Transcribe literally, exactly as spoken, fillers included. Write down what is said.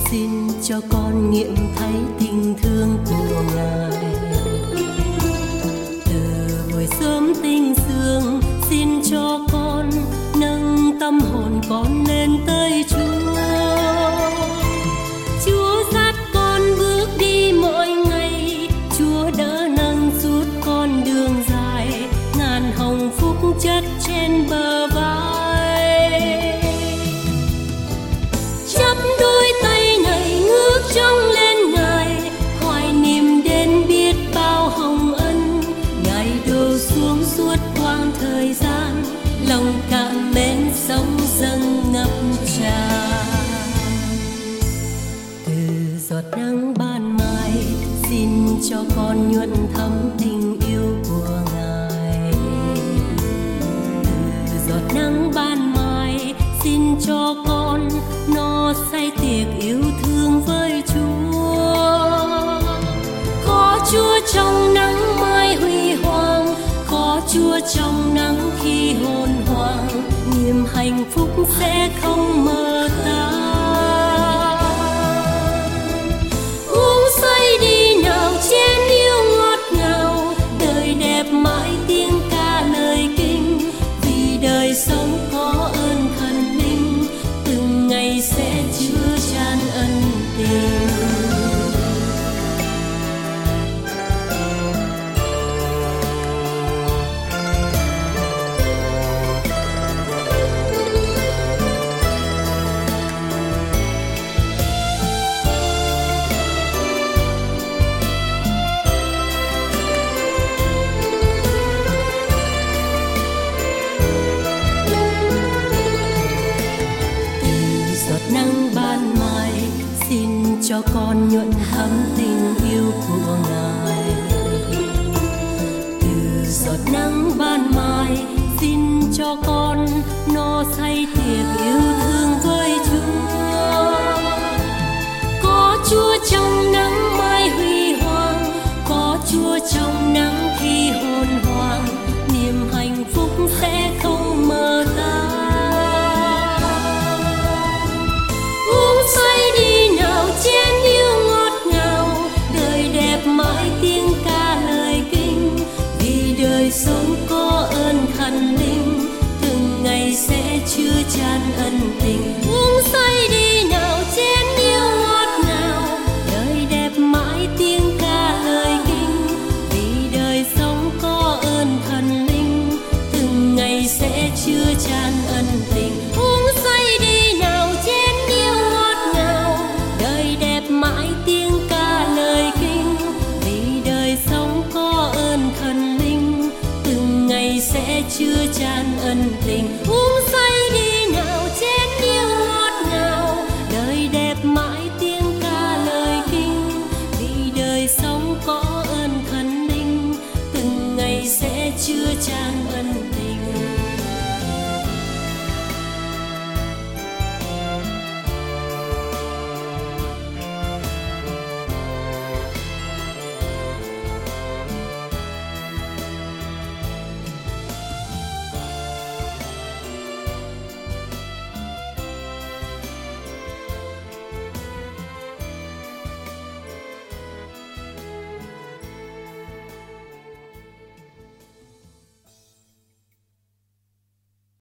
xin cho con nghiệm thấy tình thương của Ngài. Từ buổi sớm tinh sương xin cho con nâng tâm hồn con lên tới Chúa. Chúa dắt con bước đi mỗi ngày, Chúa đỡ nâng suốt con đường dài, ngàn hồng phúc chất trên bờ vai. Chắp đôi tay này ngước trông lên Ngài, hoài niềm đến biết bao hồng ân Ngài đổ xuống suốt quãng thời gian, lòng cảm mến sống dâng ngập tràn. Từ giọt nắng ban mai xin cho con nhuận thắm tình yêu của Ngài. Từ giọt nắng ban mai xin cho con no say tiệc yêu thương với Chúa. Có Chúa trong nắng mai huy hoàng, có Chúa trong nắng khi hồn hoàng, niềm hạnh phúc sẽ không mờ tan. Uống say đi nào chén yêu ngọt ngào, đời đẹp mãi tiếng ca lời kinh, vì đời sống có ơn thần linh, từng ngày sẽ chứa chan ân tình. Nắng ban mai xin cho con nhuận thắm tình yêu của Ngài. Từ giọt nắng ban mai xin cho con no say tiệc yêu thương với